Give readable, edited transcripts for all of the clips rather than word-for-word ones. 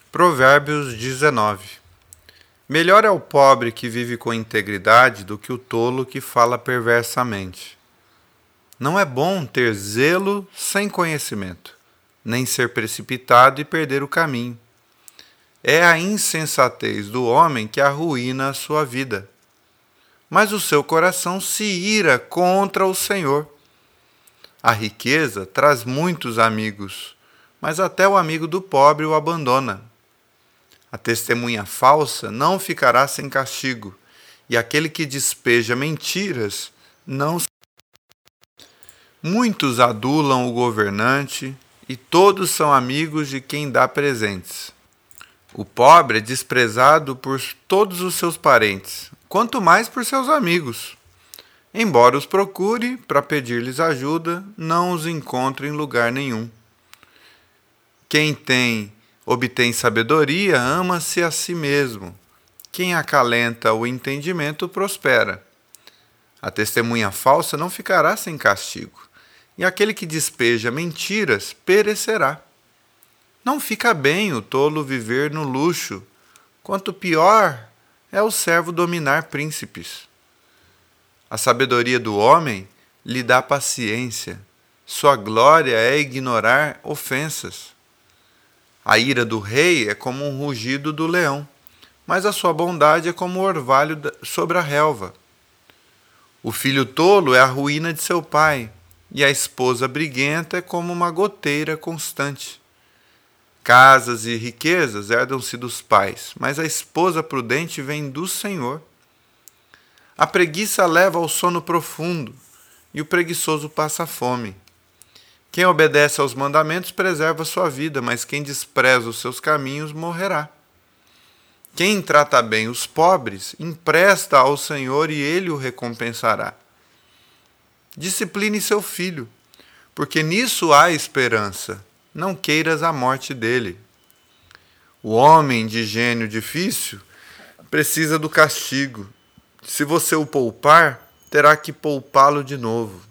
Provérbios 19. Melhor é o pobre que vive com integridade do que o tolo que fala perversamente. Não é bom ter zelo sem conhecimento, nem ser precipitado e perder o caminho. É a insensatez do homem que arruína a sua vida, mas o seu coração se ira contra o Senhor. A riqueza traz muitos amigos, mas até o amigo do pobre o abandona. A testemunha falsa não ficará sem castigo, e aquele que despeja mentiras não. Muitos adulam o governante, e todos são amigos de quem dá presentes. O pobre é desprezado por todos os seus parentes, quanto mais por seus amigos. Embora os procure para pedir-lhes ajuda, não os encontre em lugar nenhum. Quem obtém sabedoria, ama-se a si mesmo. Quem acalenta o entendimento prospera. A testemunha falsa não ficará sem castigo, e aquele que despeja mentiras perecerá. Não fica bem o tolo viver no luxo, quanto pior é o servo dominar príncipes. A sabedoria do homem lhe dá paciência, sua glória é ignorar ofensas. A ira do rei é como um rugido do leão, mas a sua bondade é como o orvalho sobre a relva. O filho tolo é a ruína de seu pai, e a esposa briguenta é como uma goteira constante. Casas e riquezas herdam-se dos pais, mas a esposa prudente vem do Senhor. A preguiça leva ao sono profundo, e o preguiçoso passa fome. Quem obedece aos mandamentos preserva sua vida, mas quem despreza os seus caminhos morrerá. Quem trata bem os pobres, empresta ao Senhor e ele o recompensará. Discipline seu filho, porque nisso há esperança. Não queiras a morte dele. O homem de gênio difícil precisa do castigo. Se você o poupar, terá que poupá-lo de novo.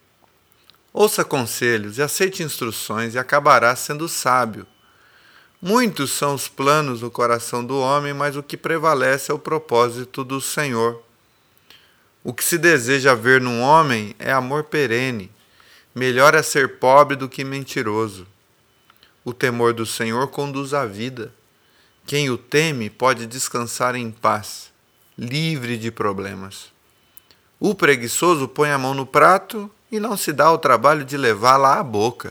Ouça conselhos e aceite instruções e acabará sendo sábio. Muitos são os planos no coração do homem, mas o que prevalece é o propósito do Senhor. O que se deseja ver num homem é amor perene. Melhor é ser pobre do que mentiroso. O temor do Senhor conduz à vida. Quem o teme pode descansar em paz, livre de problemas. O preguiçoso põe a mão no prato e não se dá o trabalho de levá-la à boca.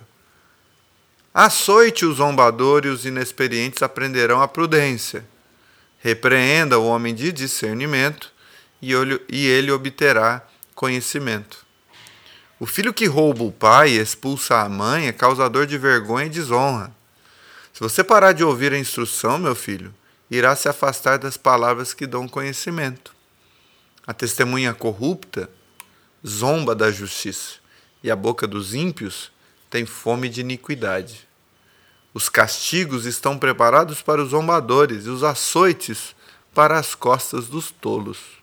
Açoite o zombador e os inexperientes aprenderão a prudência. Repreenda o homem de discernimento e ele obterá conhecimento. O filho que rouba o pai e expulsa a mãe é causador de vergonha e desonra. Se você parar de ouvir a instrução, meu filho, irá se afastar das palavras que dão conhecimento. A testemunha corrupta zomba da justiça, e a boca dos ímpios tem fome de iniquidade. Os castigos estão preparados para os zombadores e os açoites para as costas dos tolos.